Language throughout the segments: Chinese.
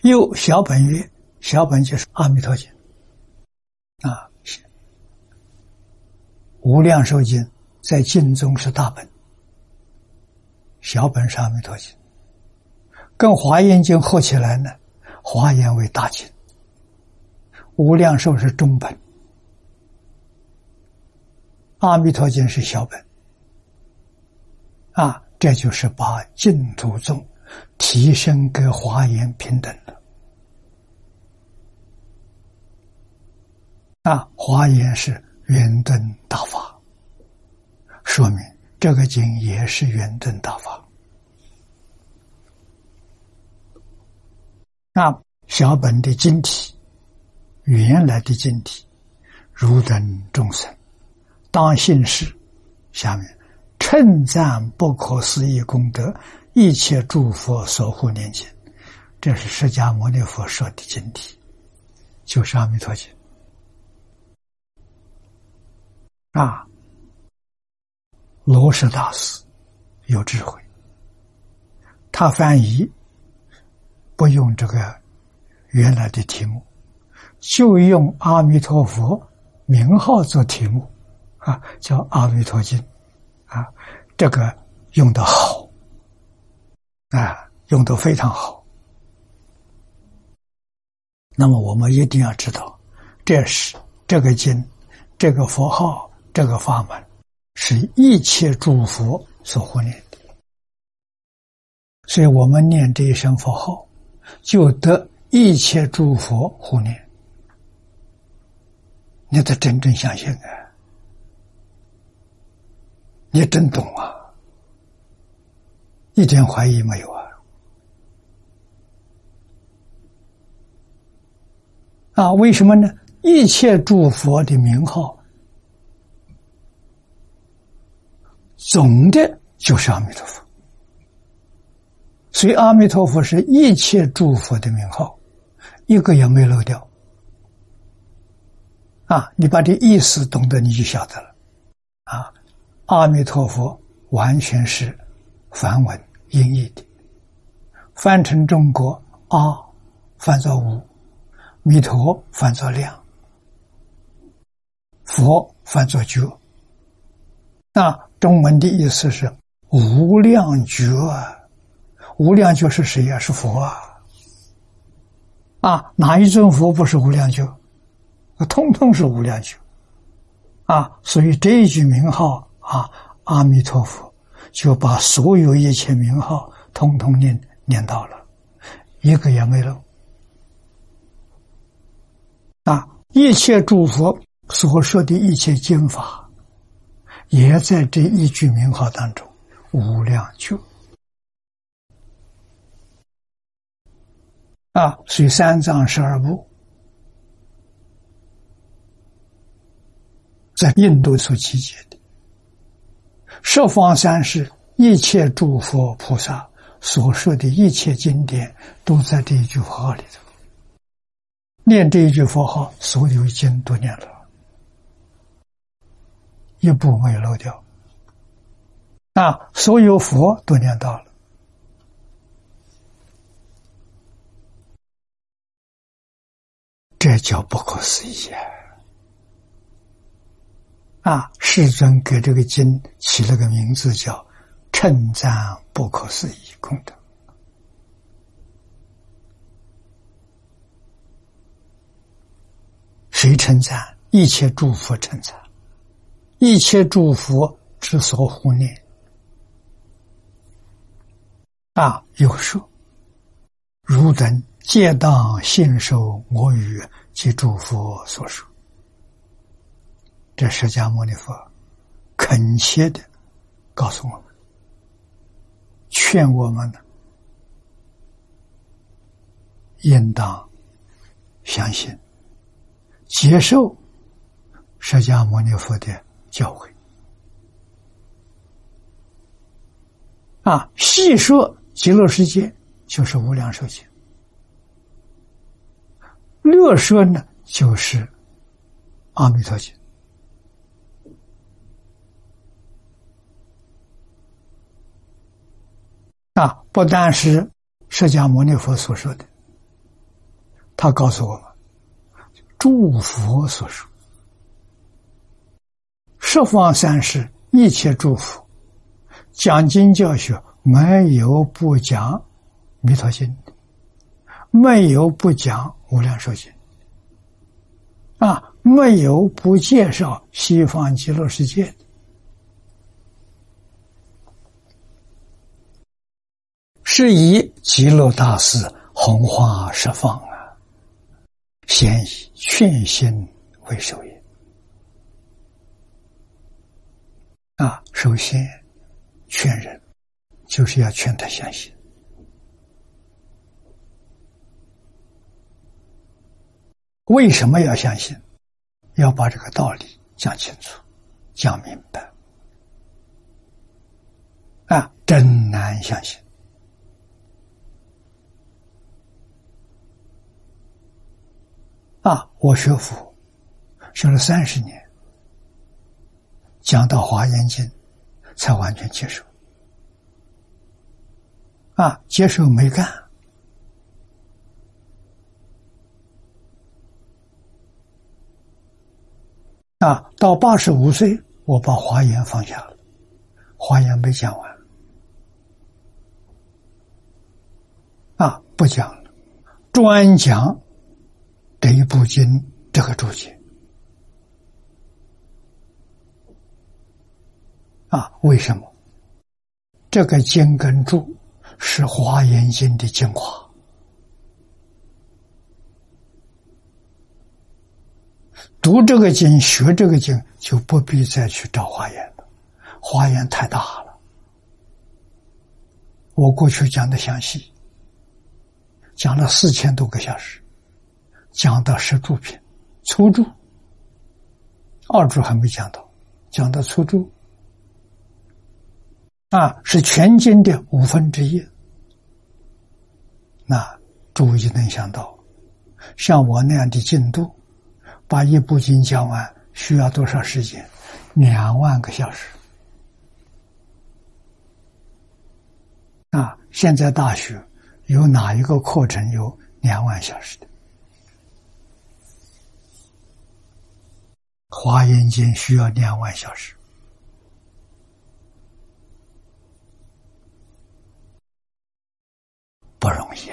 又小本曰，小本就是阿弥陀经啊，无量寿经在经中是大本，小本是阿弥陀经，跟华严经合起来呢，华严为大经，无量寿是中本，阿弥陀经是小本啊，这就是把净土宗提升跟华严平等了啊，华严是圆顿大法，说明这个经也是圆顿大法啊。小本的经体，原来的经体，汝等众生当信是，下面称赞不可思议功德，一切诸佛所护念经，这是释迦牟尼佛说的经体，就是阿弥陀经啊。罗什大师有智慧，他翻译不用这个原来的题目，就用阿弥陀佛名号做题目啊，叫阿弥陀经啊，这个用得好啊，用得非常好。那么我们一定要知道，这是这个经，这个佛号，这个法门是一切诸佛所护念的，所以我们念这一声佛号，就得一切诸佛护念。你得真正相信啊，你真懂啊，一点怀疑没有啊。啊，为什么呢？一切诸佛的名号总的就是阿弥陀佛，所以阿弥陀佛是一切诸佛的名号，一个也没漏掉啊！你把这意思懂得，你就晓得了啊！阿弥陀佛完全是梵文音译的，翻成中国阿翻作无，弥陀翻作量，佛翻作觉。那中文的意思是无量觉啊，无量觉是谁啊？是佛啊！啊，哪一尊佛不是无量觉？通通是无量觉啊！所以这一句名号啊，阿弥陀佛，就把所有一切名号通通念到了，一个也没漏啊！一切诸佛所说的一切经法，也在这一句名号当中，无量觉啊！所以三藏十二部在印度所集结的，十方三世一切诸佛菩萨所说的一切经典，都在这一句佛号里头。念这一句佛号，所有经都念了，一部没有漏掉啊！所有佛都念到了，这叫不可思议啊！世尊给这个经起了个名字叫称赞不可思议功德。谁称赞？一切诸佛称赞，一切诸佛之所护念啊！又说汝等皆当信受我语及诸佛所说。这释迦牟尼佛恳切的告诉我们，劝我们呢，应当相信接受释迦牟尼佛的教诲啊！细说极乐世界就是无量寿经，略说呢就是阿弥陀经啊！不但是释迦牟尼佛所说的， 他告诉我们，诸佛所说，十方三世一切诸佛讲经教学，没有不讲弥陀经的，没有不讲无量寿经没有不介绍西方极乐世界的。是以极乐大师弘化十方先以劝心为首也。首先劝人，就是要劝他相信。为什么要相信？要把这个道理讲清楚，讲明白。真难相信。我学佛学了30年，讲到《华严经》才完全接受。接受没干。到85岁，我把华严放下了，华严没讲完。不讲了，专讲这一部经这个注解。为什么？这个经跟注是华严经的精华。读这个经，学这个经，就不必再去找华严了。华严太大了，我过去讲的详细，讲了4000多个小时，讲到10注品，粗注，2注还没讲到，讲到粗注，是全经的1/5。那诸位能想到，像我那样的进度，把一部经讲完需要多少时间？2万个小时。现在大学有哪一个课程有2万小时的？华严经需要2万小时。不容易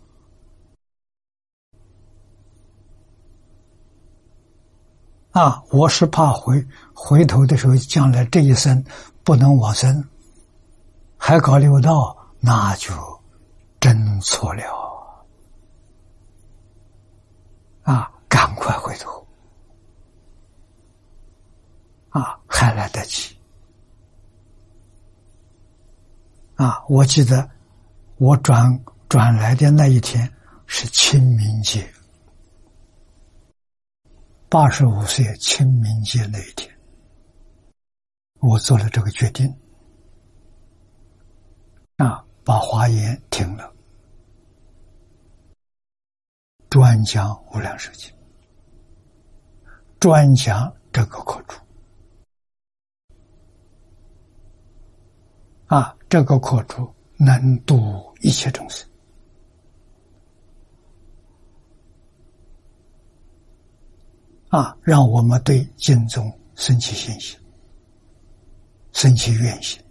我是怕回头的时候，将来这一生不能往生，还搞六道，那就真错了赶快回头还来得及我记得我转来的那一天是清明节，85岁清明节那一天，我做了这个决定把华严停了，专讲无量寿经，专讲这个课注这个课注能度一切众生让我们对经中生起信心，生起愿心，